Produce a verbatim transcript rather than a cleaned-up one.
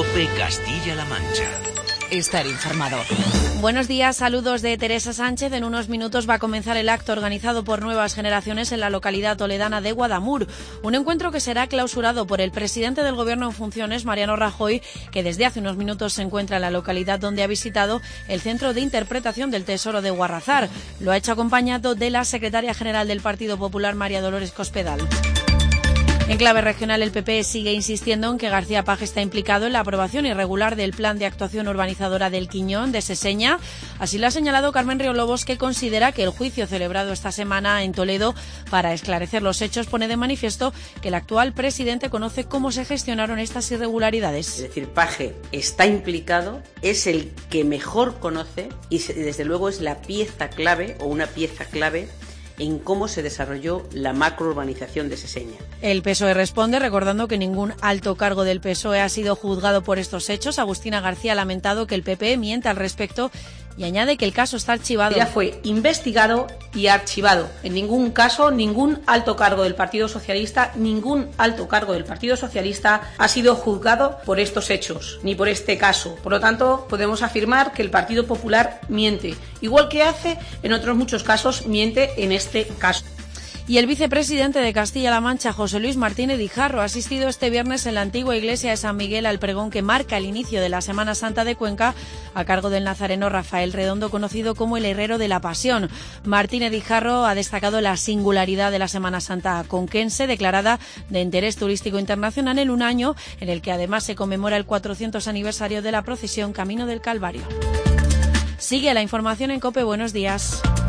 COPE Castilla-La Mancha. Estar informado. Buenos días, saludos de Teresa Sánchez. En unos minutos va a comenzar el acto organizado por Nuevas Generaciones en la localidad toledana de Guadamur. Un encuentro que será clausurado por el presidente del Gobierno en funciones, Mariano Rajoy, que desde hace unos minutos se encuentra en la localidad donde ha visitado el Centro de Interpretación del Tesoro de Guarrazar. Lo ha hecho acompañado de la secretaria general del Partido Popular, María Dolores Cospedal. En clave regional, el P P sigue insistiendo en que García Paje está implicado en la aprobación irregular del Plan de Actuación Urbanizadora del Quiñón de Seseña. Así lo ha señalado Carmen Riolobos, que considera que el juicio celebrado esta semana en Toledo para esclarecer los hechos pone de manifiesto que el actual presidente conoce cómo se gestionaron estas irregularidades. Es decir, Paje está implicado, es el que mejor conoce y desde luego es la pieza clave o una pieza clave en cómo se desarrolló la macrourbanización de Seseña. El P S O E responde recordando que ningún alto cargo del P S O E ha sido juzgado por estos hechos. Agustina García ha lamentado que el P P miente al respecto y añade que el caso está archivado. Ya fue investigado y archivado. En ningún caso, ningún alto cargo del Partido Socialista, ningún alto cargo del Partido Socialista ha sido juzgado por estos hechos, ni por este caso. Por lo tanto, podemos afirmar que el Partido Popular miente, igual que hace en otros muchos casos, miente en este caso. Y el vicepresidente de Castilla-La Mancha, José Luis Martínez Guijarro, ha asistido este viernes en la antigua iglesia de San Miguel al pregón que marca el inicio de la Semana Santa de Cuenca a cargo del nazareno Rafael Redondo, conocido como el Herrero de la Pasión. Martínez Guijarro ha destacado la singularidad de la Semana Santa conquense, declarada de interés turístico internacional en un año en el que además se conmemora el cuatrocientos aniversario de la procesión Camino del Calvario. Sigue la información en COPE. Buenos días.